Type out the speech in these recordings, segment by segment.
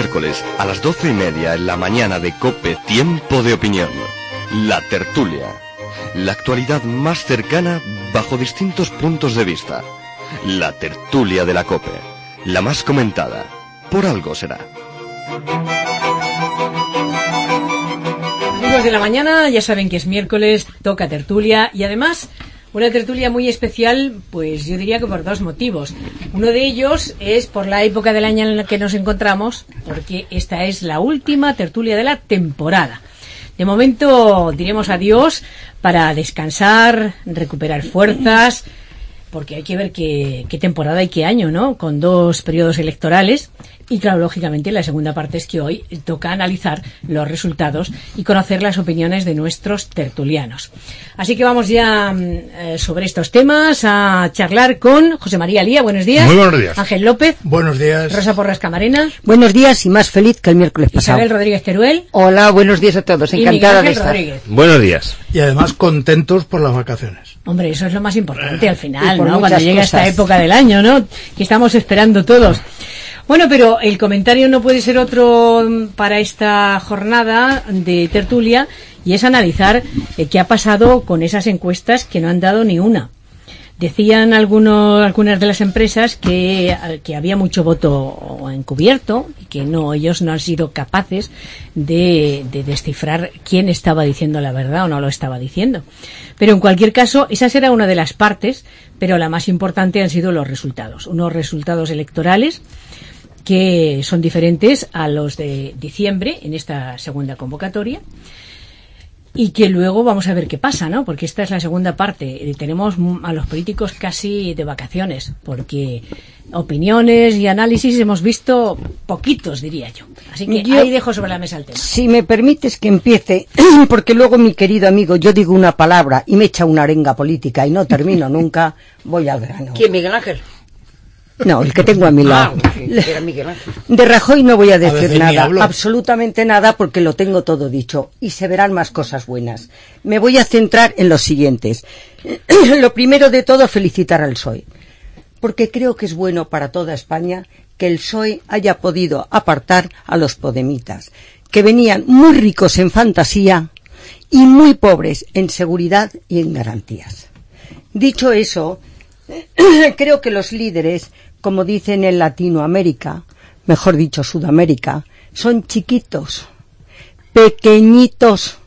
miércoles a las 12:30 en la mañana de COPE Tiempo de Opinión. La tertulia. La actualidad más cercana bajo distintos puntos de vista. La tertulia de la COPE. La más comentada. Por algo será. Amigos de la mañana, ya saben que es miércoles, toca tertulia y además una tertulia muy especial, pues yo diría que por dos motivos. Uno de ellos es por la época del año en la que nos encontramos, porque esta es la última tertulia de la temporada. De momento diremos adiós para descansar, recuperar fuerzas, porque hay que ver qué temporada y qué año, ¿no? Con dos periodos electorales. Y claro, lógicamente, la segunda parte es que hoy toca analizar los resultados y conocer las opiniones de nuestros tertulianos. Así que vamos ya sobre estos temas a charlar con José María Lía. Buenos días. Muy buenos días. Ángel López. Buenos días. Rosa Porras Camarena. Buenos días y más feliz que el miércoles pasado. Isabel Rodríguez Teruel. Hola, buenos días a todos. Encantada de estar. Rodríguez. Buenos días. Y además contentos por las vacaciones. Hombre, eso es lo más importante al final, ¿no? Cuando llega esta época del año, ¿no? Que estamos esperando todos. Bueno, pero el comentario no puede ser otro para esta jornada de tertulia y es analizar qué ha pasado con esas encuestas que no han dado ni una. Decían algunas de las empresas que había mucho voto encubierto y que ellos no han sido capaces de descifrar quién estaba diciendo la verdad o no lo estaba diciendo. Pero en cualquier caso, esa será una de las partes, pero la más importante han sido los resultados. Unos resultados electorales que son diferentes a los de diciembre en esta segunda convocatoria y que luego vamos a ver qué pasa, ¿no? Porque esta es la segunda parte. Tenemos a los políticos casi de vacaciones, porque opiniones y análisis hemos visto poquitos, diría yo. Así que ahí dejo sobre la mesa el tema. Si me permites que empiece, porque luego mi querido amigo, yo digo una palabra y me echa una arenga política y no termino nunca, voy al grano. ¿Quién, Miguel Ángel? No, el que tengo a mi lado. Era Miguel Ángel. De Rajoy no voy a decir nada, absolutamente nada, porque lo tengo todo dicho. Y se verán más cosas buenas. Me voy a centrar en los siguientes. Lo primero de todo, felicitar al PSOE. Porque creo que es bueno para toda España que el PSOE haya podido apartar a los podemitas, que venían muy ricos en fantasía y muy pobres en seguridad y en garantías. Dicho eso, creo que los líderes, como dicen en Latinoamérica, mejor dicho Sudamérica, son chiquitos, pequeñitos,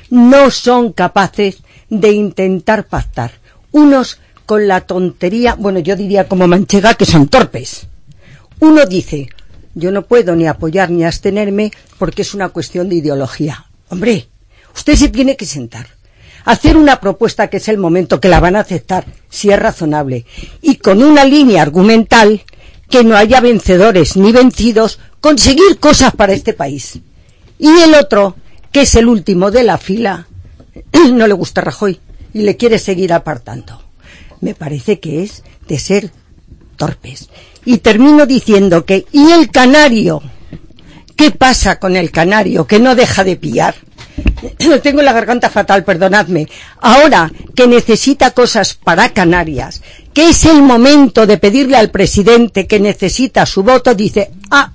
no son capaces de intentar pactar. Unos con la tontería, bueno, yo diría como Manchega, que son torpes. Uno dice, yo no puedo ni apoyar ni abstenerme porque es una cuestión de ideología. Hombre, usted se tiene que sentar, hacer una propuesta, que es el momento, que la van a aceptar, si es razonable, y con una línea argumental, que no haya vencedores ni vencidos, conseguir cosas para este país. Y el otro, que es el último de la fila, no le gusta Rajoy y le quiere seguir apartando. Me parece que es de ser torpes. Y termino diciendo que, ¿y el canario? ¿Qué pasa con el canario que no deja de pillar? Tengo la garganta fatal, perdonadme. Ahora que necesita cosas para Canarias, que es el momento de pedirle al presidente que necesita su voto, dice,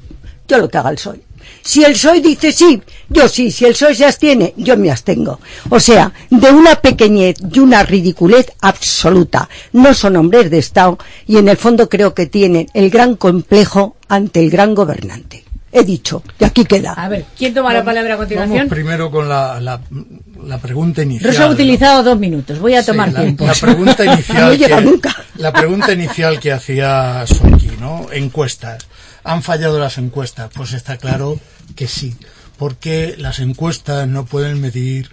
yo lo que haga el PSOE. Si el PSOE dice sí, yo sí. Si el PSOE se abstiene, yo me abstengo. O sea, de una pequeñez y una ridiculez absoluta. No son hombres de Estado y en el fondo creo que tienen el gran complejo ante el gran gobernante. He dicho, y aquí queda. A ver, ¿quién toma la palabra a continuación? Vamos primero con la pregunta inicial. Rosa ha utilizado 2 minutos, voy a tomar tiempo. La pregunta inicial no llega nunca. La pregunta inicial que hacía Soki, ¿no? Encuestas. ¿Han fallado las encuestas? Pues está claro que sí, porque las encuestas no pueden medir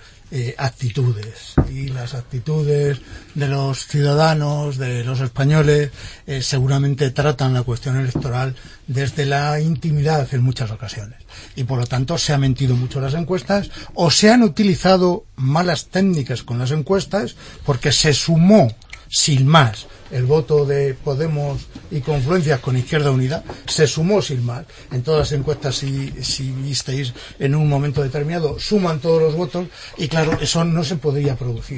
actitudes, y las actitudes de los ciudadanos, de los españoles, seguramente tratan la cuestión electoral desde la intimidad en muchas ocasiones, y por lo tanto se ha mentido mucho las encuestas, o se han utilizado malas técnicas con las encuestas, porque se sumó sin más el voto de Podemos y confluencias con Izquierda Unida, se sumó sin más. En todas las encuestas, si visteis en un momento determinado, suman todos los votos y claro, eso no se podría producir.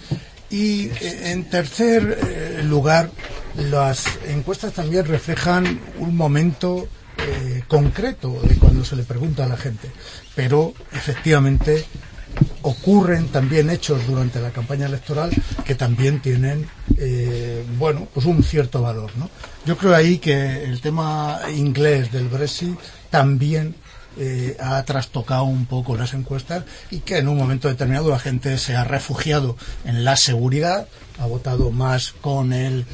Y en tercer lugar, las encuestas también reflejan un momento concreto de cuando se le pregunta a la gente, pero efectivamente ocurren también hechos durante la campaña electoral que también tienen pues un cierto valor, ¿no? Yo creo ahí que el tema inglés del Brexit también ha trastocado un poco las encuestas, y que en un momento determinado la gente se ha refugiado en la seguridad, ha votado más con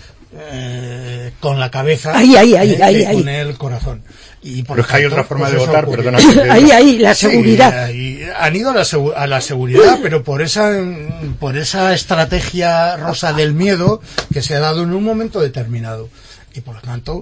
la cabeza que con el corazón. Y por pero es que hay otra forma de votar, perdona. La seguridad. Han ido a la seguridad, pero por esa estrategia rosa del miedo que se ha dado en un momento determinado. Y por lo tanto,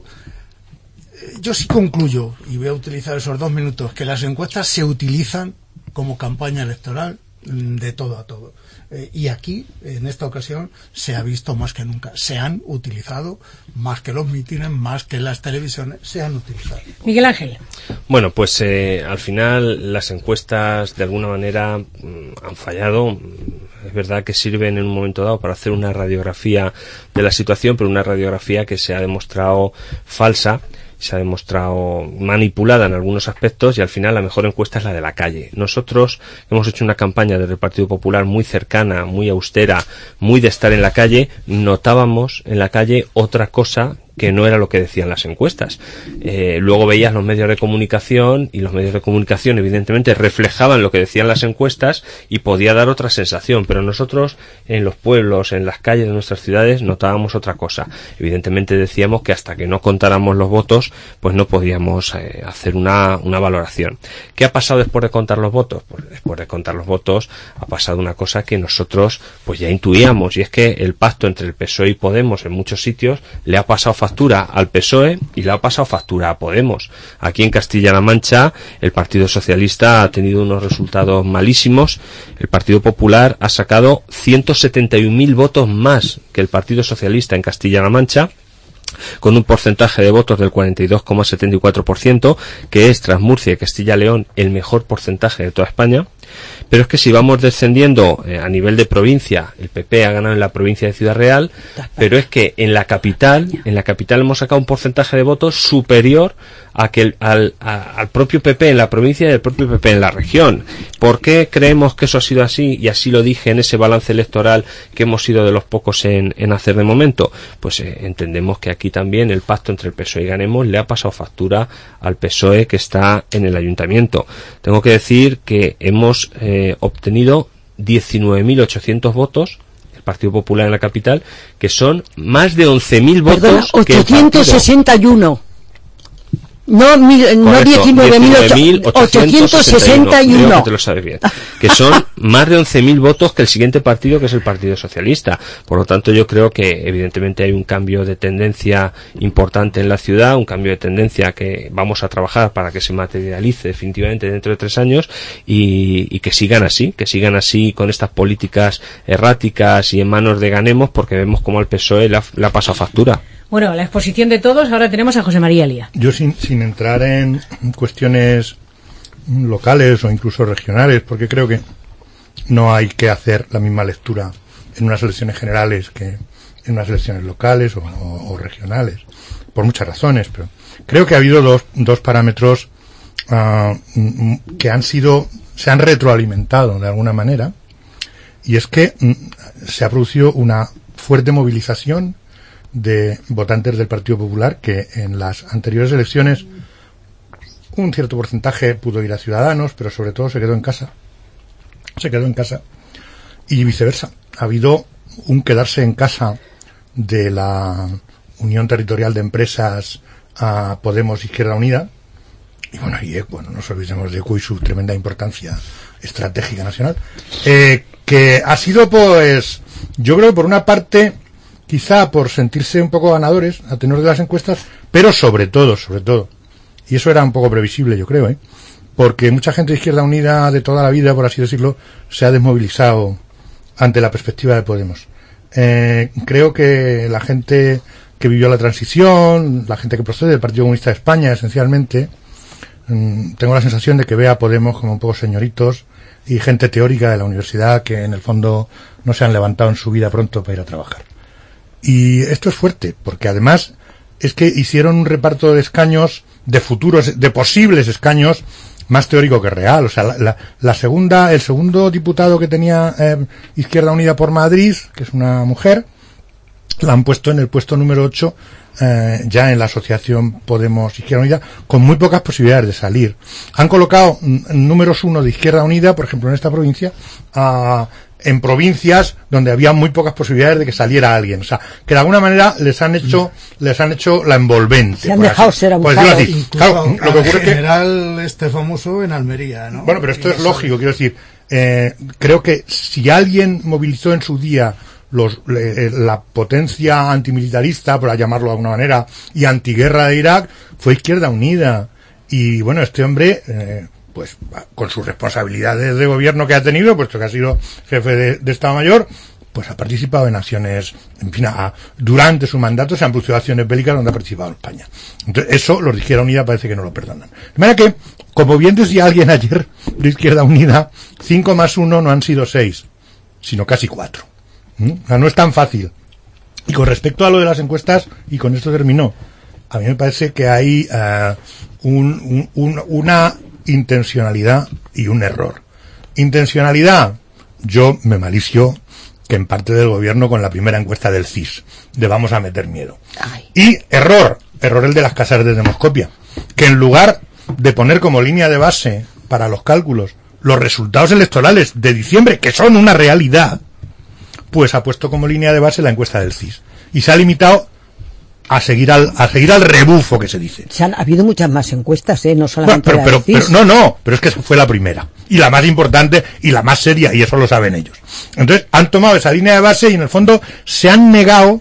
yo sí concluyo, y voy a utilizar esos 2 minutos, que las encuestas se utilizan como campaña electoral de todo a todo. Y aquí, en esta ocasión, se ha visto más que nunca. Se han utilizado más que los mítines, más que las televisiones, se han utilizado. Miguel Ángel. Bueno, pues al final las encuestas de alguna manera han fallado. Es verdad que sirven en un momento dado para hacer una radiografía de la situación, pero una radiografía que se ha demostrado falsa, se ha demostrado manipulada en algunos aspectos, y al final la mejor encuesta es la de la calle. Nosotros hemos hecho una campaña desde el Partido Popular muy cercana, muy austera, muy de estar en la calle. Notábamos en la calle otra cosa que no era lo que decían las encuestas. Luego veías los medios de comunicación, y los medios de comunicación evidentemente reflejaban lo que decían las encuestas, y podía dar otra sensación, pero nosotros en los pueblos, en las calles de nuestras ciudades, notábamos otra cosa. Evidentemente decíamos que hasta que no contáramos los votos, pues no podíamos hacer una valoración. ¿Qué ha pasado después de contar los votos? Pues después de contar los votos ha pasado una cosa que nosotros pues ya intuíamos, y es que el pacto entre el PSOE y Podemos en muchos sitios le ha pasado factura al PSOE y le ha pasado factura a Podemos. Aquí en Castilla-La Mancha el Partido Socialista ha tenido unos resultados malísimos. El Partido Popular ha sacado 171.000 votos más que el Partido Socialista en Castilla-La Mancha, con un porcentaje de votos del 42,74%, que es, tras Murcia y Castilla-León, el mejor porcentaje de toda España. Pero es que si vamos descendiendo a nivel de provincia, el PP ha ganado en la provincia de Ciudad Real, pero es que en la capital hemos sacado un porcentaje de votos superior a que al propio PP en la provincia y al propio PP en la región. ¿Por qué creemos que eso ha sido así? Y así lo dije en ese balance electoral que hemos sido de los pocos en hacer de momento. Pues entendemos que aquí también el pacto entre el PSOE y Ganemos le ha pasado factura al PSOE que está en el ayuntamiento. Tengo que decir que hemos obtenido 19.800 votos, el Partido Popular en la capital, que son más de 11.000 votos. Perdona, 861. No 19.861. Te lo sabes bien. Que son más de 11.000 votos que el siguiente partido, que es el Partido Socialista. Por lo tanto, yo creo que evidentemente hay un cambio de tendencia importante en la ciudad, un cambio de tendencia que vamos a trabajar para que se materialice definitivamente dentro de 3 años, y que sigan así con estas políticas erráticas y en manos de Ganemos, porque vemos como al PSOE le ha pasado factura. Bueno, la exposición de todos, ahora tenemos a José María Lía. Yo sin entrar en cuestiones locales o incluso regionales, porque creo que no hay que hacer la misma lectura en unas elecciones generales que en unas elecciones locales o regionales, por muchas razones, pero creo que ha habido dos parámetros que se han retroalimentado de alguna manera, y es que se ha producido una fuerte movilización de votantes del Partido Popular, que en las anteriores elecciones un cierto porcentaje pudo ir a Ciudadanos, pero sobre todo se quedó en casa, y viceversa. Ha habido un quedarse en casa de la Unión Territorial de Empresas a Podemos Izquierda Unida, y bueno, no nos olvidemos de ECU y su tremenda importancia estratégica nacional, que ha sido, pues, yo creo que por una parte, quizá por sentirse un poco ganadores a tenor de las encuestas, pero sobre todo, y eso era un poco previsible, yo creo, porque mucha gente de Izquierda Unida de toda la vida, por así decirlo, se ha desmovilizado ante la perspectiva de Podemos. Creo que la gente que vivió la transición, la gente que procede del Partido Comunista de España, esencialmente, tengo la sensación de que ve a Podemos como un poco señoritos y gente teórica de la universidad que en el fondo no se han levantado en su vida pronto para ir a trabajar. Y esto es fuerte, porque además es que hicieron un reparto de escaños de futuros, de posibles escaños, más teórico que real. O sea, el segundo diputado que tenía Izquierda Unida por Madrid, que es una mujer, la han puesto en el puesto número 8 ya en la asociación Podemos Izquierda Unida, con muy pocas posibilidades de salir. Han colocado números 1 de Izquierda Unida, por ejemplo, en esta provincia, en provincias donde había muy pocas posibilidades de que saliera alguien. O sea, que de alguna manera les han hecho la envolvente. Se han dejado ser abusados. Claro, lo que ocurre general este famoso en Almería, ¿no? Bueno, pero esto es lógico, quiero decir, creo que si alguien movilizó en su día la potencia antimilitarista, por llamarlo de alguna manera, y antiguerra de Irak, fue Izquierda Unida. Y bueno, este hombre, pues con sus responsabilidades de gobierno que ha tenido, puesto que ha sido jefe de Estado Mayor, pues ha participado en acciones, en fin, durante su mandato se han producido acciones bélicas donde ha participado España. Entonces, eso los de Izquierda Unida parece que no lo perdonan. De manera que, como bien decía alguien ayer de Izquierda Unida, 5 más 1 no han sido 6, sino casi 4. O sea, no es tan fácil. Y con respecto a lo de las encuestas, y con esto terminó, a mí me parece que hay una intencionalidad y un error. Intencionalidad, yo me malicio que en parte del gobierno con la primera encuesta del CIS, de vamos a meter miedo. Ay. Y error el de las casas de demoscopia, que en lugar de poner como línea de base para los cálculos los resultados electorales de diciembre, que son una realidad, pues ha puesto como línea de base la encuesta del CIS. Y se ha limitado a seguir al rebufo que se dice. Ha habido muchas más encuestas, no solamente bueno, pero es que esa fue la primera. Y la más importante y la más seria, y eso lo saben ellos. Entonces, han tomado esa línea de base y en el fondo se han negado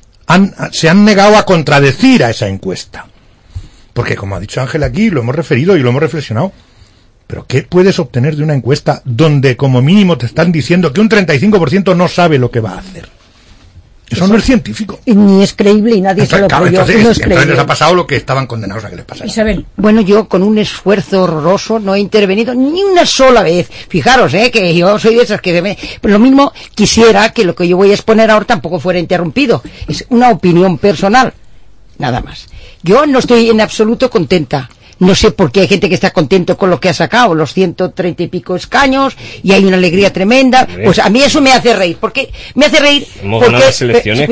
a contradecir a esa encuesta. Porque, como ha dicho Ángel aquí, lo hemos referido y lo hemos reflexionado. Pero ¿qué puedes obtener de una encuesta donde como mínimo te están diciendo que un 35% no sabe lo que va a hacer? Eso no es científico. Ni es creíble y nadie se lo creyó. Entonces les ha pasado lo que estaban condenados a que les pasara. Isabel. Bueno, yo con un esfuerzo horroroso no he intervenido ni una sola vez. Fijaros, que yo soy de esas que... Pero lo mismo quisiera que lo que yo voy a exponer ahora tampoco fuera interrumpido. Es una opinión personal. Nada más. Yo no estoy en absoluto contenta. No sé por qué hay gente que está contento con lo que ha sacado, los 130 y pico escaños, y hay una alegría tremenda. Pues a mí eso me hace reír. ¿Por qué? Me hace reír porque... las elecciones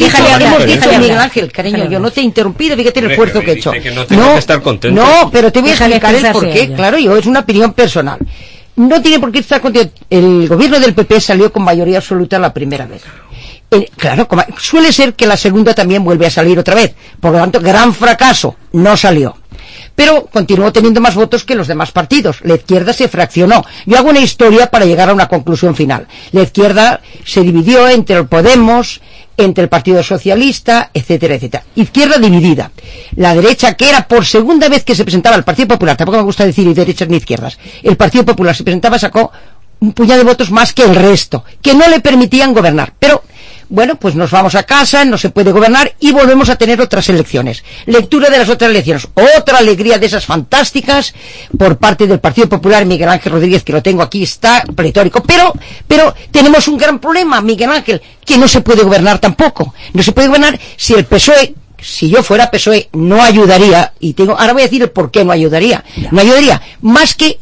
déjale, Miguel Ángel, cariño, yo no te he interrumpido, fíjate el esfuerzo que he hecho. Que no tengo que estar contento. No, pero te voy a explicar el por qué. Claro, es una opinión personal. No tiene por qué estar contento. El gobierno del PP salió con mayoría absoluta la primera vez. Claro, suele ser que la segunda también vuelve a salir otra vez. Por lo tanto, gran fracaso. No salió. Pero continuó teniendo más votos que los demás partidos. La izquierda se fraccionó. Yo hago una historia para llegar a una conclusión final. La izquierda se dividió entre el Podemos, entre el Partido Socialista, etcétera, etcétera. Izquierda dividida. La derecha, que era por segunda vez que se presentaba el Partido Popular, tampoco me gusta decir ni derechas ni izquierdas, el Partido Popular se presentaba, sacó un puñado de votos más que el resto, que no le permitían gobernar. Pero bueno, pues nos vamos a casa, no se puede gobernar y volvemos a tener otras elecciones. Lectura de las otras elecciones. Otra alegría de esas fantásticas por parte del Partido Popular. Miguel Ángel Rodríguez, que lo tengo aquí, está pletórico. Pero tenemos un gran problema, Miguel Ángel, que no se puede gobernar tampoco. No se puede gobernar si el PSOE... Si yo fuera PSOE, no ayudaría, ahora voy a decir el por qué no ayudaría. No ayudaría, más que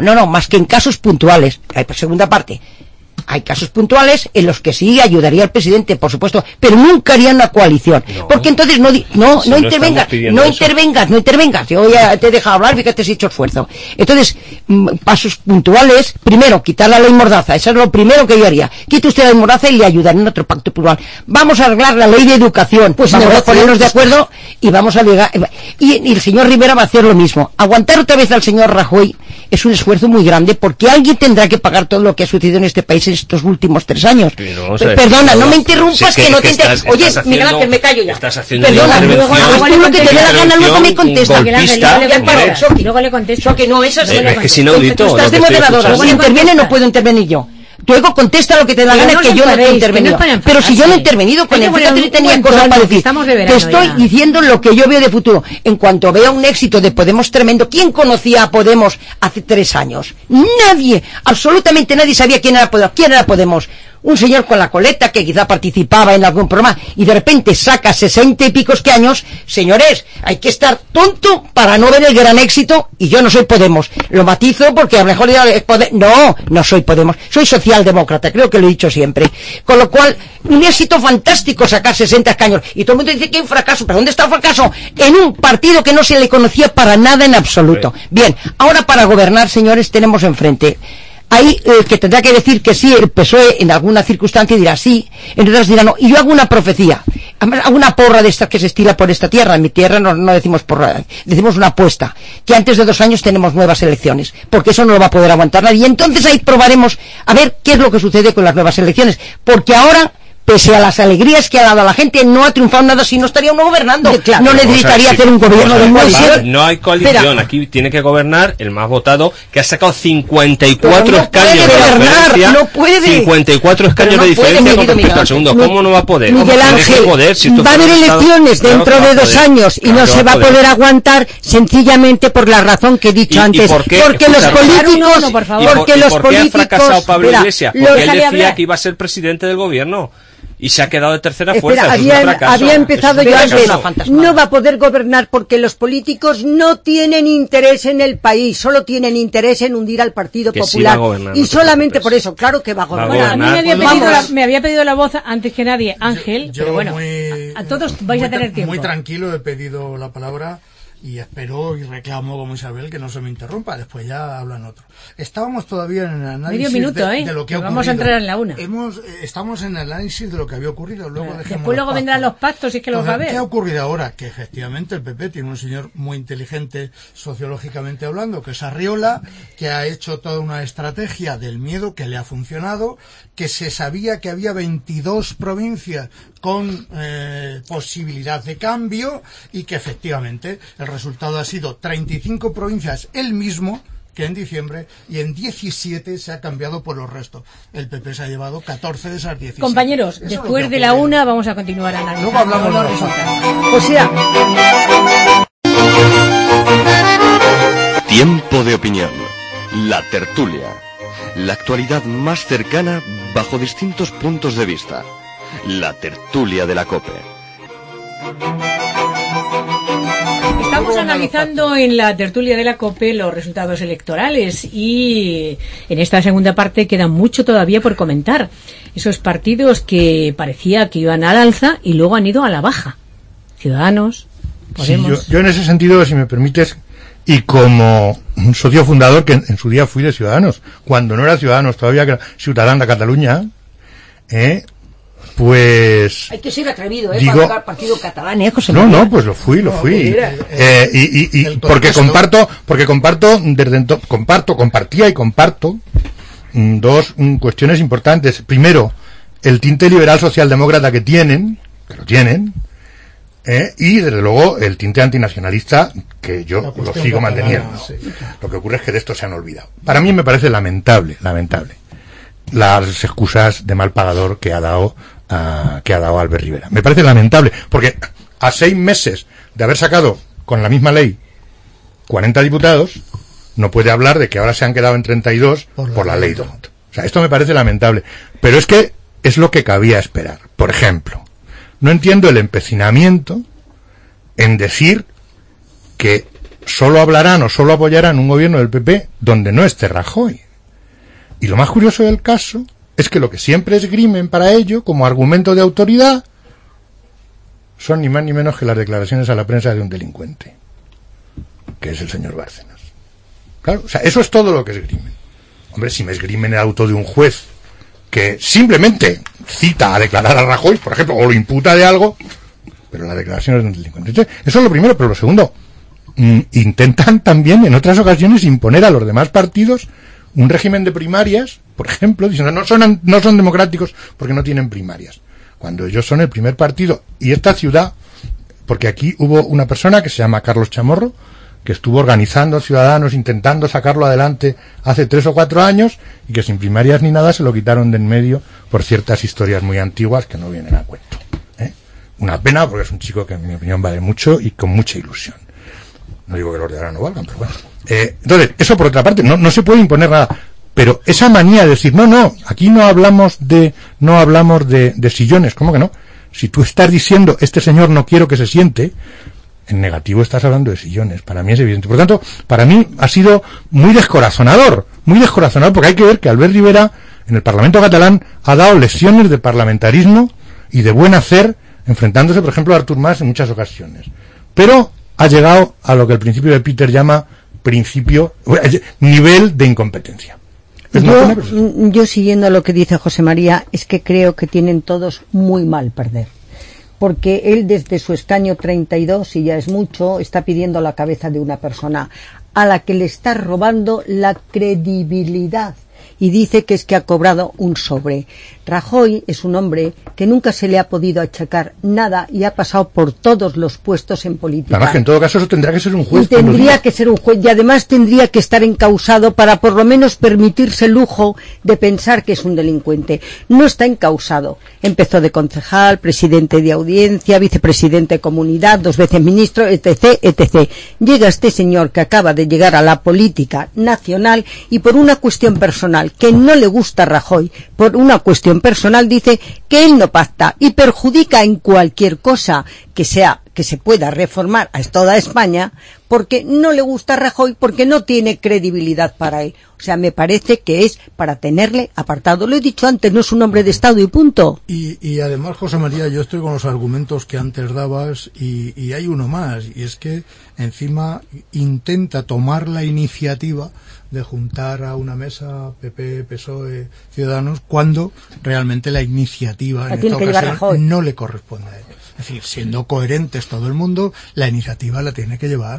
en casos puntuales. Segunda parte. Hay casos puntuales en los que sí ayudaría al presidente, por supuesto, pero nunca harían una coalición. Porque entonces no intervengas. Yo ya te he dejado hablar, fíjate si he hecho esfuerzo. Entonces, pasos puntuales, primero, quitar la ley Mordaza, eso es lo primero que yo haría. Quite usted la ley Mordaza y le ayudaré en otro pacto plural. Vamos a arreglar la ley de educación, pues vamos a ponernos de acuerdo y vamos a llegar. Y el señor Rivera va a hacer lo mismo. Aguantar otra vez al señor Rajoy es un esfuerzo muy grande, porque alguien tendrá que pagar todo lo que ha sucedido en este país en estos últimos 3 años. Perdona, no me interrumpas, que no te interrumpas. Oye, Miguel Ángel, me callo ya. Perdona, luego lo que te dé la gana, luego me contesta. Luego le contesto. Que no es así. Es que es inaudito. Tú estás de moderadora. Si interviene, no puedo intervenir yo. Luego contesta lo que te dé la gana, que yo no he intervenido. Pero si yo no he intervenido con él, fíjate, tenía cosas para decir. Te estoy diciendo lo que yo veo de futuro. En cuanto vea un éxito de Podemos tremendo, ¿quién conocía a Podemos hace 3 años? Nadie, absolutamente nadie sabía quién era Podemos. un señor con la coleta que quizá participaba en algún programa y de repente saca 60 y pico años, señores, hay que estar tonto para no ver el gran éxito, y yo no soy Podemos, lo matizo porque a lo mejor no soy Podemos, soy socialdemócrata, creo que lo he dicho siempre, con lo cual, un éxito fantástico sacar 60 escaños, y todo el mundo dice que hay un fracaso, pero ¿dónde está el fracaso? En un partido que no se le conocía para nada en absoluto. Bien, ahora para gobernar, señores, tenemos enfrente hay que tendrá que decir que sí, el PSOE en alguna circunstancia dirá sí, en otras dirá no, y yo hago una profecía, hago una porra de estas que se estira por esta tierra. En mi tierra no decimos porra, decimos una apuesta, que antes de 2 años tenemos nuevas elecciones, porque eso no lo va a poder aguantar nadie, y entonces ahí probaremos a ver qué es lo que sucede con las nuevas elecciones, porque ahora, pese a las alegrías que ha dado a la gente, no ha triunfado nada, si no estaría uno gobernando. Claro, no necesitaría hacer un gobierno de coalición. No hay coalición. Espera. Aquí tiene que gobernar el más votado, que ha sacado 54 escaños de diferencia. No puede. 54 escaños de diferencia con respecto al segundo. ¿Cómo no va a poder? Miguel Ángel, va a haber elecciones dentro de 2 años y no se va a poder aguantar, sencillamente por la razón que he dicho antes. Porque los políticos... Porque los políticos... ¿Por qué ha fracasado Pablo Iglesias? Porque él decía que iba a ser presidente del gobierno. Y se ha quedado de tercera fuerza. Había empezado yo antes. No va a poder gobernar porque los políticos no tienen interés en el país, solo tienen interés en hundir al Partido Popular. Y solamente por eso, claro que va a gobernar. A mí me había pedido la voz antes que nadie Ángel, pero bueno, a todos vais a tener tiempo. Muy tranquilo he pedido la palabra y espero y reclamo como Isabel que no se me interrumpa, después ya hablan otros. Estábamos todavía en el análisis de lo que ha ocurrido. Vamos a entrar en la una. Estamos en el análisis de lo que había ocurrido. Luego vendrán los pactos y es que los va a ver. ¿Qué ha ocurrido ahora? Que efectivamente el PP tiene un señor muy inteligente sociológicamente hablando, que es Arriola, que ha hecho toda una estrategia del miedo que le ha funcionado, que se sabía que había 22 provincias con posibilidad de cambio y que efectivamente el resultado ha sido 35 provincias el mismo que en diciembre, y en 17 se ha cambiado por los restos. El PP se ha llevado 14 de esas 17. Compañeros, después de la una vamos a continuar analizando. Luego hablamos de los resultados. O sea... Tiempo de opinión. La tertulia. La actualidad más cercana bajo distintos puntos de vista. La tertulia de la COPE. Estamos analizando en la tertulia de la COPE los resultados electorales y en esta segunda parte queda mucho todavía por comentar. Esos partidos que parecía que iban al alza y luego han ido a la baja. Ciudadanos, Podemos... Sí, yo en ese sentido, si me permites, y como un socio fundador que en su día fui de Ciudadanos, cuando no era Ciudadanos todavía, que era Ciutadans de Cataluña, pues... Hay que ser atrevido, para tocar partido catalán, José María. No, pues lo fui. Porque compartía y comparto dos cuestiones importantes. Primero, el tinte liberal socialdemócrata que lo tienen, y desde luego el tinte antinacionalista que yo lo sigo manteniendo. Sí. Lo que ocurre es que de esto se han olvidado. Para mí me parece lamentable las excusas de mal pagador que ha dado Albert Rivera. Me parece lamentable, porque a 6 meses de haber sacado con la misma ley 40 diputados, no puede hablar de que ahora se han quedado en 32 por la ley DONT. O sea, esto me parece lamentable, pero es que es lo que cabía esperar. Por ejemplo, no entiendo el empecinamiento en decir que solo hablarán o solo apoyarán un gobierno del PP donde no esté Rajoy. Y lo más curioso del caso es que lo que siempre esgrimen para ello, como argumento de autoridad, son ni más ni menos que las declaraciones a la prensa de un delincuente, que es el señor Bárcenas. Claro, o sea, eso es todo lo que esgrimen. Hombre, si me esgrimen el auto de un juez que simplemente cita a declarar a Rajoy, por ejemplo, o lo imputa de algo, pero la declaración es de un delincuente. Entonces, eso es lo primero, pero lo segundo, intentan también en otras ocasiones imponer a los demás partidos un régimen de primarias, por ejemplo, diciendo no son democráticos porque no tienen primarias, cuando ellos son el primer partido. Y esta ciudad, porque aquí hubo una persona que se llama Carlos Chamorro, que estuvo organizando Ciudadanos, intentando sacarlo adelante hace 3 o 4 años, y que sin primarias ni nada se lo quitaron de en medio por ciertas historias muy antiguas que no vienen a cuento. Una pena, porque es un chico que en mi opinión vale mucho y con mucha ilusión. No digo que los de ahora no valgan, pero bueno. Entonces, eso por otra parte, no se puede imponer nada. Pero esa manía de decir, no, aquí no hablamos de sillones, ¿cómo que no? Si tú estás diciendo, este señor no quiero que se siente, en negativo estás hablando de sillones. Para mí es evidente. Por lo tanto, para mí ha sido muy descorazonador, porque hay que ver que Albert Rivera, en el Parlamento catalán, ha dado lecciones de parlamentarismo y de buen hacer, enfrentándose, por ejemplo, a Artur Mas en muchas ocasiones. Pero ha llegado a lo que el principio de Peter llama nivel de incompetencia. Yo siguiendo lo que dice José María, es que creo que tienen todos muy mal perder. Porque él desde su escaño 32, y ya es mucho, está pidiendo la cabeza de una persona a la que le está robando la credibilidad. Y dice que es que ha cobrado un sobre. Rajoy es un hombre que nunca se le ha podido achacar nada y ha pasado por todos los puestos en política. Además que en todo caso eso tendrá que ser un juez. Tendría que ser un juez y además tendría que estar encausado para por lo menos permitirse el lujo de pensar que es un delincuente. No está encausado. Empezó de concejal, presidente de audiencia, vicepresidente de comunidad, 2 veces ministro, etc., etc. Llega este señor que acaba de llegar a la política nacional y por una cuestión personal que no le gusta a Rajoy, por una cuestión personal dice que él no pacta y perjudica en cualquier cosa que se pueda reformar a toda España porque no le gusta a Rajoy, porque no tiene credibilidad para él. O sea, me parece que es para tenerle apartado. Lo he dicho antes, no es un hombre de Estado y punto. Y además, José María, yo estoy con los argumentos que antes dabas y hay uno más, y es que encima intenta tomar la iniciativa de juntar a una mesa PP, PSOE, Ciudadanos, cuando realmente la iniciativa en esta ocasión no le corresponde a él. Es decir, siendo coherentes todo el mundo, la iniciativa la tiene que llevar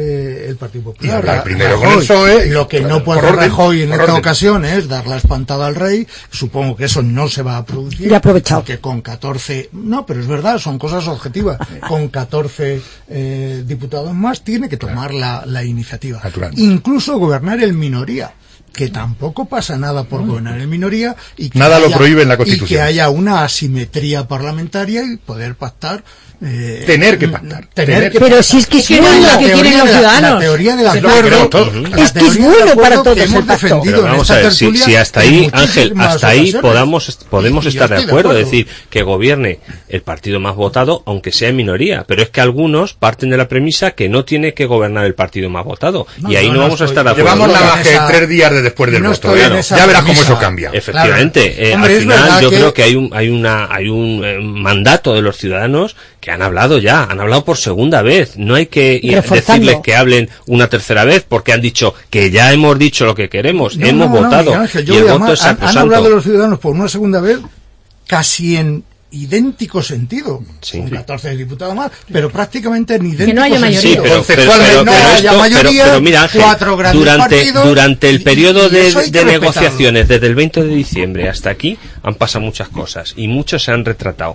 el Partido Popular. Primero con el PSOE, lo que no puede hacer Rajoy en esta ocasión es dar la espantada al rey. Supongo que eso no se va a producir. Y aprovechado. Porque con 14... No, pero es verdad, son cosas objetivas. Con 14 diputados más tiene que tomar la iniciativa. Incluso gobernar en minoría. Que tampoco pasa nada por gobernar en minoría y que nada lo prohíbe en la Constitución. Y que haya una asimetría parlamentaria y poder pactar. Tener que pactar. Pero si es que es bueno lo que quieren los ciudadanos. La teoría del acuerdo. Es que es bueno para todos. Hemos defendido pero vamos a ver, si hasta ahí, Ángel, hasta ahí podemos estar de acuerdo. Es decir, que gobierne el partido más votado, aunque sea en minoría. Pero es que algunos parten de la premisa que no tiene que gobernar el partido más votado. Y ahí no vamos a estar de acuerdo. Llevamos nada más que 3 días después del voto. Ya verás cómo eso cambia. Efectivamente. Al final yo creo que hay un mandato de los ciudadanos que han hablado por segunda vez. No hay que decirles que hablen una tercera vez porque han dicho que ya hemos dicho lo que queremos, hemos votado. Ángel, y el voto es sacrosanto. Han hablado de los ciudadanos por una segunda vez casi en idéntico sentido, con 14 diputados más, pero prácticamente en idéntico que no haya mayoría. sentido. Pero mira, Ángel, durante el periodo de negociaciones, desde el 20 de diciembre hasta aquí, han pasado muchas cosas, y muchos se han retratado,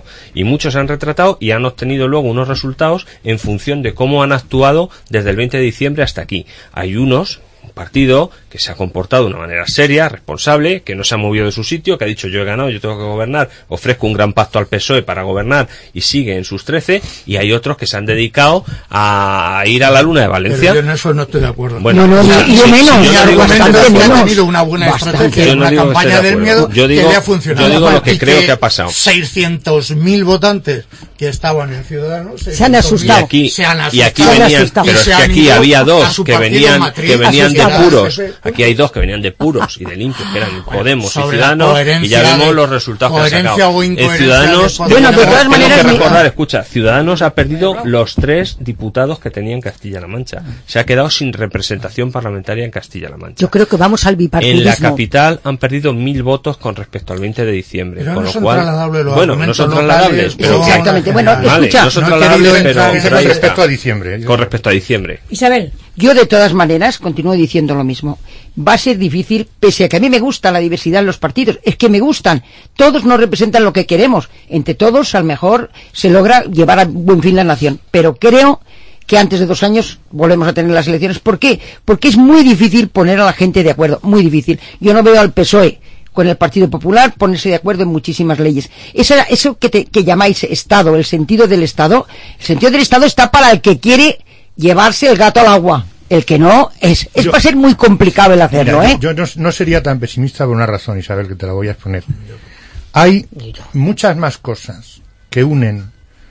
y han obtenido luego unos resultados en función de cómo han actuado desde el 20 de diciembre hasta aquí. Hay un partido que se ha comportado de una manera seria, responsable, que no se ha movido de su sitio, que ha dicho yo he ganado, yo tengo que gobernar, ofrezco un gran pacto al PSOE para gobernar y sigue en sus 13, y hay otros que se han dedicado a ir a la luna de Valencia. Pero yo en eso no estoy de acuerdo. Bueno, yo menos. Ha tenido una buena estrategia, una campaña del miedo que le ha funcionado. Yo digo lo que creo que ha pasado. 600.000 votantes que estaban en Ciudadanos se han asustado. Y aquí venían, pero es que aquí había dos que venían de puros. Aquí hay dos que venían de puros y de limpios, que eran Podemos y Ciudadanos, y ya vemos los resultados que han sacado. En Ciudadanos, bueno, de todas maneras, tengo que recordar, escucha, Ciudadanos ha perdido los 3 diputados que tenía en Castilla-La Mancha. Se ha quedado sin representación parlamentaria en Castilla-La Mancha. Yo creo que vamos al bipartidismo. En la capital han perdido 1.000 votos con respecto al 20 de diciembre. Pero con no lo son cual, trasladables los bueno, no son trasladables, pero exactamente. Bueno, escucha, no son trasladables, pero con respecto a diciembre. Con respecto a diciembre. Isabel. Yo de todas maneras continúo diciendo lo mismo. Va a ser difícil, pese a que a mí me gusta la diversidad en los partidos, es que me gustan. Todos no representan lo que queremos. Entre todos, a lo mejor, se logra llevar a buen fin la nación. Pero creo que antes de 2 años volvemos a tener las elecciones. ¿Por qué? Porque es muy difícil poner a la gente de acuerdo. Muy difícil. Yo no veo al PSOE con el Partido Popular ponerse de acuerdo en muchísimas leyes. Eso que llamáis Estado, el sentido del Estado está para el que quiere llevarse el gato al agua. El que no, va a ser muy complicado el hacerlo, mira, yo no sería tan pesimista por una razón, Isabel, que te la voy a exponer. Hay muchas más cosas que unen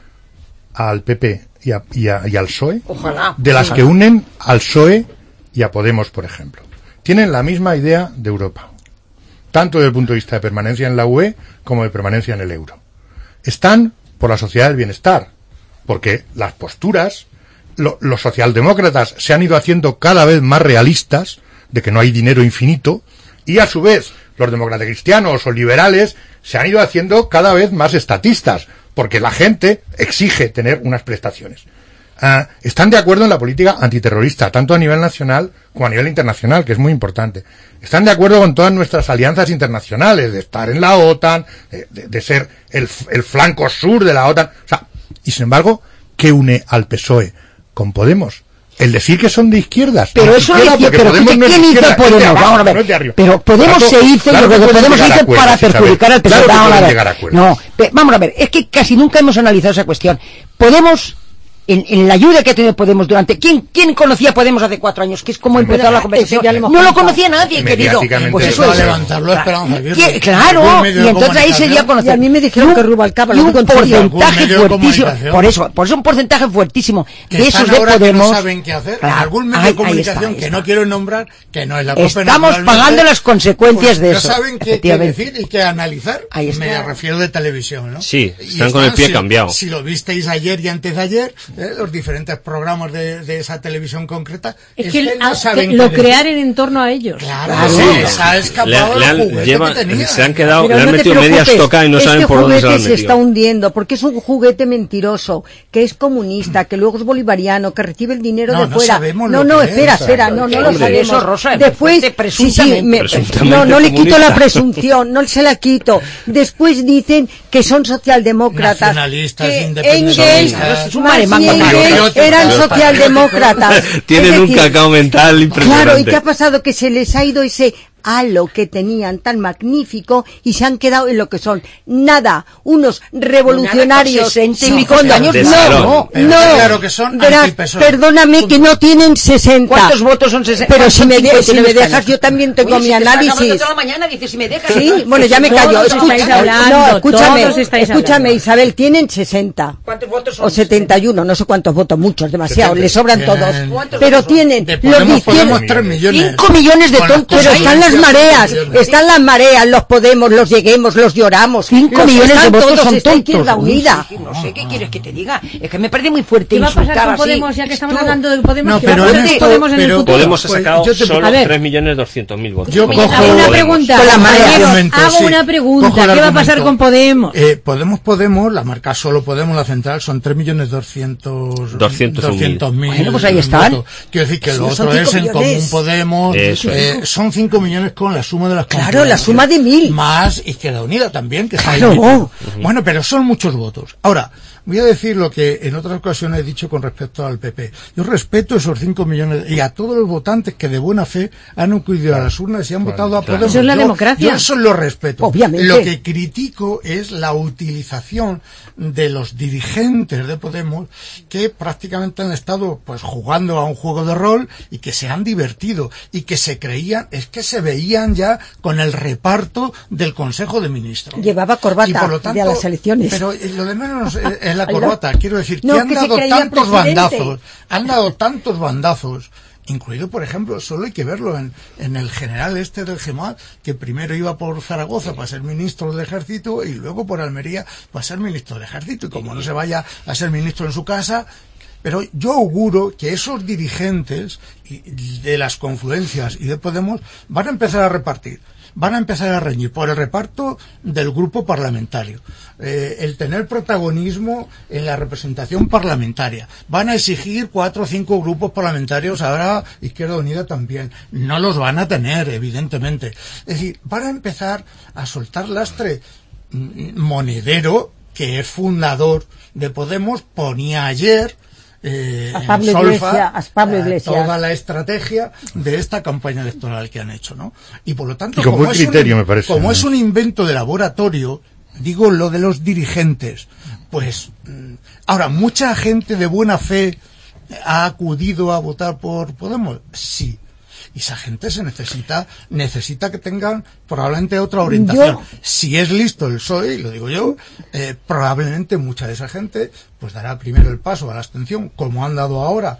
al PP y al PSOE, ojalá, de las que unen al PSOE y a Podemos, por ejemplo. Tienen la misma idea de Europa, tanto desde el punto de vista de permanencia en la UE como de permanencia en el euro. Están por la sociedad del bienestar, porque las posturas, los socialdemócratas se han ido haciendo cada vez más realistas de que no hay dinero infinito, y a su vez los demócratas cristianos o liberales se han ido haciendo cada vez más estatistas, porque la gente exige tener unas prestaciones. Están de acuerdo en la política antiterrorista, tanto a nivel nacional como a nivel internacional, que es muy importante. Están de acuerdo con todas nuestras alianzas internacionales, de estar en la OTAN, de ser el flanco sur de la OTAN. O sea, y sin embargo, ¿qué une al PSOE con Podemos? El decir que son de izquierdas. Pero eso izquierda, dice, pero ¿quién hizo Podemos? Vamos a ver. Pero Podemos se hizo, y lo que Podemos hizo para perjudicar al PSOE. Vamos a ver, es que casi nunca hemos analizado esa cuestión. Podemos, en la ayuda que ha tenido Podemos durante... ¿Quién conocía a Podemos hace 4 años? Que es como empezó la conversación. No lo conocía nadie, querido. Pues eso es levantarlo, claro, y entonces ahí se dio a conocer. Y a mí me dijeron que Rubalcaba, y un porcentaje fuertísimo. Por eso un porcentaje fuertísimo de esos de Podemos. No saben qué hacer. Algún medio de comunicación que no quiero nombrar, que no es la propia. Estamos pagando las consecuencias de eso. No saben qué decir y qué analizar. Me refiero de televisión, ¿no? Sí, están con el pie cambiado. Si lo visteis ayer y antes de ayer, los diferentes programas de esa televisión concreta, es que no saben lo crearen en torno a ellos. Claro, se ha escapado se han quedado, le han metido medias toca y no saben por dónde se lo han metido. Se está hundiendo porque es un juguete mentiroso, que es comunista, que luego es bolivariano, que recibe el dinero de fuera. Espera, no lo sabemos. Eso, Rosa, después, no le quito la presunción, no se la quito. Después dicen que son socialdemócratas, nacionalistas, que independentistas, eran socialdemócratas. Tienen un cacao mental impresionante. Claro, ¿y qué ha pasado? Que se les ha ido ese halo que tenían tan magnífico y se han quedado en lo que son nada, unos revolucionarios 60 y pico años. No, claro que son perdóname que no tienen 60. ¿Cuántos votos son 60? Pero si me dejas, yo también tengo mi análisis. Toda la mañana, dice, si me dejas. Sí, bueno, ya me callo. Escúchame, Isabel, tienen 60. ¿Cuántos votos son? O 71, no sé cuántos votos, muchos, demasiado, les sobran todos. Pero tienen los de izquierda 3 millones. 5 millones de tontos. Pero están están las mareas, los Podemos, los Lleguemos, los Lloramos. 5 millones de votos son tontos. Izquierda Unida. No sé qué quieres que te diga. Es que me parece muy fuerte. ¿Qué va a pasar con Podemos, ya que estamos hablando de Podemos? No, pero Podemos en el futuro. Podemos ha sacado solo 3.200.000 votos. Yo hago una pregunta. Hago una pregunta. ¿Qué va a pasar con Podemos? Podemos, la marca solo Podemos, la central, son 3.200.000. Bueno, pues ahí están. Quiero decir que lo otro es en Común Podemos. Son 5 millones con la suma de las Claro, la suma de 1.000. Más Izquierda Unida también, que está claro. Bueno, pero son muchos votos. Ahora, voy a decir lo que en otras ocasiones he dicho con respecto al PP. Yo respeto esos 5 millones y a todos los votantes que de buena fe han acudido a las urnas y han votado a Podemos. Eso es la democracia. Yo eso lo respeto. Obviamente. Lo que critico es la utilización de los dirigentes de Podemos que prácticamente han estado pues jugando a un juego de rol y que se han divertido y que se creían, es que se veían ya con el reparto del Consejo de Ministros. Llevaba corbata y por lo tanto, de las elecciones. Pero lo de menos es la corbata. Quiero decir que han dado tantos bandazos, incluido, por ejemplo, solo hay que verlo en el general del Gemal, que primero iba por Zaragoza para ser ministro del Ejército y luego por Almería para ser ministro del Ejército. Y como no se vaya a ser ministro en su casa... Pero yo auguro que esos dirigentes de las confluencias y de Podemos van a empezar a repartir, van a empezar a reñir por el reparto del grupo parlamentario, el tener protagonismo en la representación parlamentaria. Van a exigir 4 o 5 grupos parlamentarios, ahora Izquierda Unida también. No los van a tener, evidentemente. Es decir, van a empezar a soltar lastre. Monedero, que es fundador de Podemos, ponía ayer a Pablo Iglesias. Toda la estrategia de esta campaña electoral que han hecho, ¿no? Y por lo tanto, como es un invento de laboratorio, digo lo de los dirigentes, pues ahora mucha gente de buena fe ha acudido a votar por Podemos? Sí. Y esa gente necesita que tengan probablemente otra orientación. Si es listo el PSOE, y lo digo yo, probablemente mucha de esa gente pues dará primero el paso a la abstención, como han dado ahora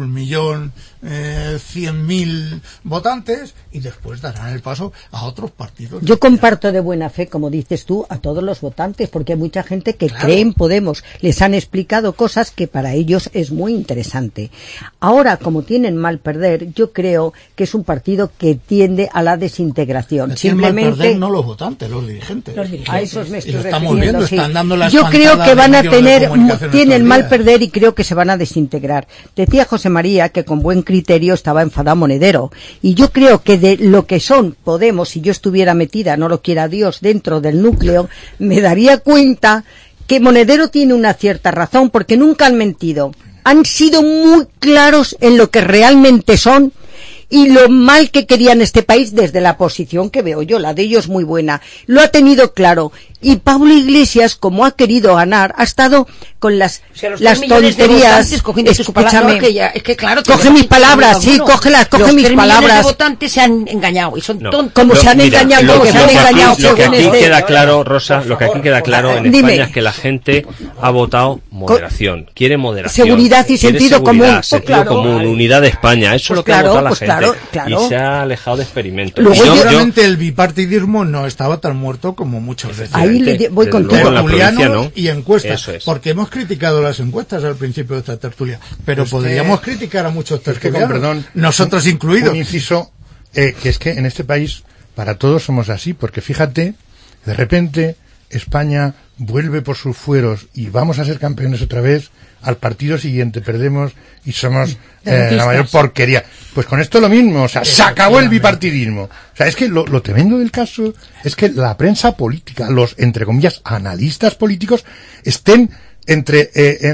1.100.000 votantes, y después darán el paso a otros partidos. Yo comparto de buena fe, como dices tú, a todos los votantes, porque hay mucha gente que cree en Podemos. Les han explicado cosas que para ellos es muy interesante. Ahora, como tienen mal perder, yo creo que es un partido que tiende a la desintegración. Simplemente mal perder no los votantes, los dirigentes. A esos me estoy y lo estamos refiriendo, viendo, sí. están dando las Yo creo que van a tener, tienen mal días. perder y creo que se van a desintegrar. Decía José María que con buen criterio estaba enfadado Monedero, y yo creo que de lo que son Podemos, si yo estuviera metida, no lo quiera Dios, dentro del núcleo, me daría cuenta que Monedero tiene una cierta razón, porque nunca han mentido. Han sido muy claros en lo que realmente son y lo mal que querían este país desde la posición que veo yo, la de ellos muy buena. Lo ha tenido claro. Y Pablo Iglesias, como ha querido ganar, ha estado con las tonterías. Escúchame, coge mis palabras, sí, coge mis palabras. Los votantes se han engañado y son tontos. Como se han engañado, lo que aquí queda claro, Rosa, lo que aquí queda claro en España es que la gente ha votado moderación, quiere moderación, seguridad y sentido común, unidad de España, eso es lo que ha votado la gente, y se ha alejado de experimentos. Seguramente el bipartidismo no estaba tan muerto como muchos decían. Voy contigo. Tertuliano y encuestas, porque hemos criticado las encuestas al principio de esta tertulia, pero podríamos criticar a muchos tertulianos, perdón, nosotros incluidos. Un inciso, que es que en este país para todos somos así, porque fíjate, de repente España vuelve por sus fueros y vamos a ser campeones otra vez, al partido siguiente perdemos y somos la mayor porquería. Pues con esto lo mismo, o sea, se acabó el bipartidismo. O sea, es que lo tremendo del caso es que la prensa política, los, entre comillas, analistas políticos, estén entre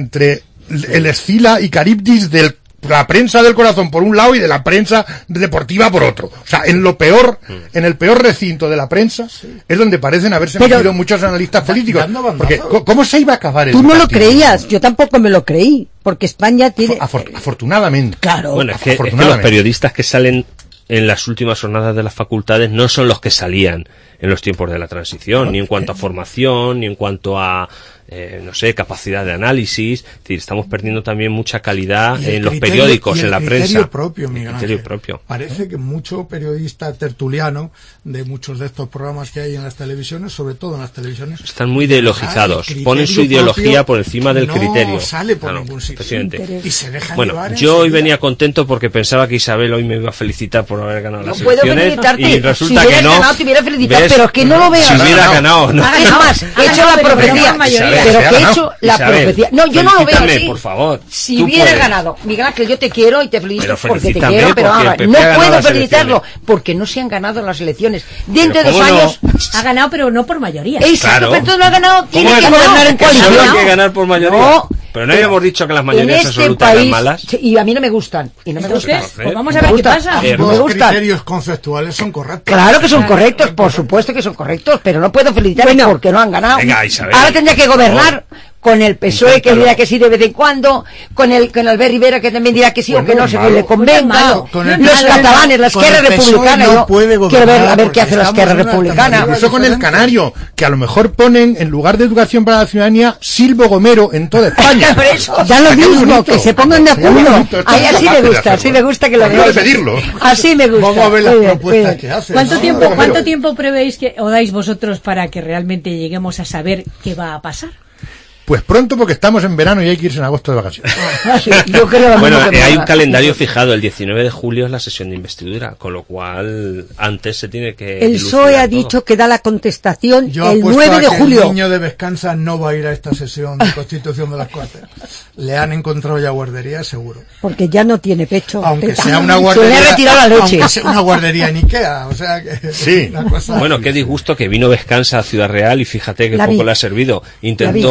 el Escila y Caribdis de la prensa del corazón por un lado y de la prensa deportiva por otro. O sea, en el peor recinto de la prensa es donde parecen haberse metido muchos analistas políticos. Porque, ¿cómo se iba a acabar el Tú no lo partido? creías, yo tampoco me lo creí, porque España tiene... Afortunadamente. Claro. Bueno, es que los periodistas que salen en las últimas jornadas de las facultades no son los que salían en los tiempos de la transición, ni en cuanto a formación, ni en cuanto a capacidad de análisis. Es decir, estamos perdiendo también mucha calidad en los periódicos, en la prensa. Criterio propio. Parece que mucho periodista tertuliano de muchos de estos programas que hay en las televisiones, sobre todo en las televisiones, están muy ideologizados, ponen su ideología por encima del criterio. No sale por ningún sitio. Y se dejan llevar. Yo hoy venía contento porque pensaba que Isabel hoy me iba a felicitar por haber ganado las elecciones. No puedo felicitarte. Y resulta que no. Ganado, te hubiera felicitado, pero es que no lo veo. Si hubiera ganado, no. Es más, he hecho la profecía. Pero que he hecho la profecía. No, yo no lo veo así. Por favor. Si hubiera ganado, Miguel Ángel, yo te quiero y te felicito porque te felicítame, quiero, pero ahora porque no Pepe ha ganado puedo las felicitarlo elecciones. porque no se han ganado las elecciones. Dentro de Pero 2 años ha ganado, pero no por mayoría. Exacto, Claro. pero entonces lo ha ganado, tiene que ¿Cómo gobernar en coalición. Tiene que ganar por mayoría. No, pero no habíamos dicho que las mayorías en este absolutas país, eran malas. y a mí no me gustan. Y no me Entonces, gustan. pues vamos a ver qué pasa. Me Los gustan. criterios conceptuales son correctos. Claro que son correctos, por supuesto que son correctos, pero no puedo felicitarlos porque no han ganado. Venga, Isabel, ahora tendría que gobernar con el PSOE, que dirá que sí de vez en cuando, con Albert Rivera, que también dirá que sí o que no, según le convenga, los catalanes, la Esquerra Republicana. Yo quiero ver a ver qué hace la Esquerra Republicana. Incluso con el Canario, que a lo mejor ponen, en lugar de Educación para la Ciudadanía, Silvo Gomero en toda España. Por eso, ya lo mismo, que se pongan de acuerdo. Ay, así me gusta que lo veáis. Así me gusta. Vamos a ver las propuestas que hace. ¿Cuánto tiempo prevéis o dais vosotros para que realmente lleguemos a saber qué va a pasar? Pues pronto, porque estamos en verano y hay que irse en agosto de vacaciones. Yo creo bueno, hay un calendario fijado, el 19 de julio es la sesión de investidura, con lo cual antes se tiene que... El PSOE ha dicho que da la contestación el 9 de julio. El niño de Vescanza no va a ir a esta sesión de constitución de las Cortes. Le han encontrado ya guardería, seguro. Porque ya no tiene pecho. Aunque sea una guardería... Se le ha retirado la leche. Aunque sea una guardería en Ikea, o sea que... Sí. Bueno, qué disgusto que vino Vescanza a Ciudad Real y fíjate que poco le ha servido. Intentó arañar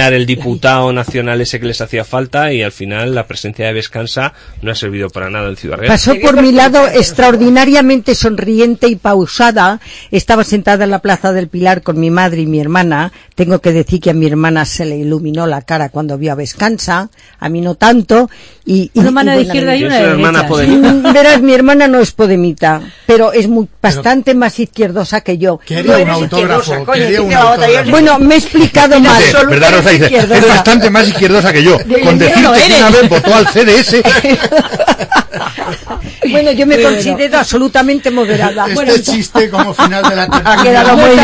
enviar el diputado nacional ese que les hacía falta, y al final la presencia de Vescansa no ha servido para nada en Ciudad Real. Pasó por mi lado extraordinariamente sonriente y pausada. Estaba sentada en la Plaza del Pilar con mi madre y mi hermana. Tengo que decir que a mi hermana se le iluminó la cara cuando vio a Vescansa, a mí no tanto. Una mano de izquierda y una de derecha. Verás, mi hermana no es podemita, pero es bastante más izquierdosa que yo. Quería un autógrafo. Bueno, me he explicado mal. ¿Verdad, Rosa? Dice, es bastante más izquierdosa que yo. Con decirte que una vez votó al CDS. Bueno, yo me considero absolutamente moderada. Este chiste como final de la tertulia. Ha quedado muy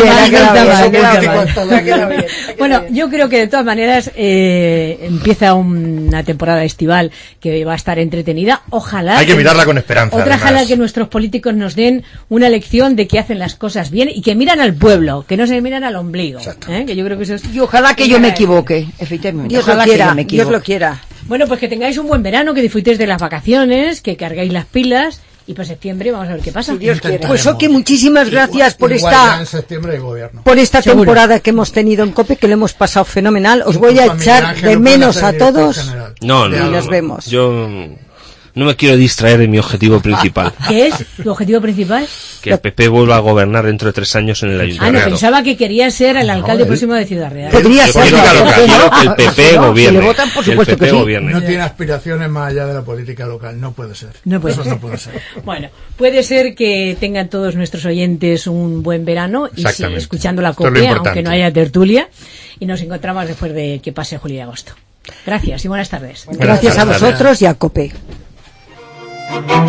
bien, Bueno, yo creo que de todas maneras empieza una temporada estival que va a estar entretenida. Ojalá. Hay que mirarla con esperanza. Ojalá que nuestros políticos nos den una lección de que hacen las cosas bien y que miran al pueblo, que no se miran al ombligo. Que yo creo que eso es. Y ojalá que yo me equivoque, efectivamente. Dios lo quiera. Bueno, pues que tengáis un buen verano, que disfrutéis de las vacaciones, que carguéis las pilas, y para septiembre vamos a ver qué pasa. Si Dios quiere. Pues ok, muchísimas gracias por esta Seguro. Temporada que hemos tenido en COPE, que lo hemos pasado fenomenal. Os voy a echar de menos a todos. No, nos vemos. Yo no me quiero distraer de mi objetivo principal. ¿Qué es tu objetivo principal? Que el PP vuelva a gobernar dentro de 3 años en el Ayuntamiento. Pensaba que quería ser el alcalde próximo de Ciudad Real. Podría ser. Quiero que el PP gobierne. Si le votan, por supuesto que sí. No tiene aspiraciones más allá de la política local. No puede ser. No puede ser. Bueno, puede ser que tengan todos nuestros oyentes un buen verano y escuchando la COPE, aunque no haya tertulia. Y nos encontramos después de que pase julio y agosto. Gracias y buenas tardes. Gracias a vosotros y a COPE.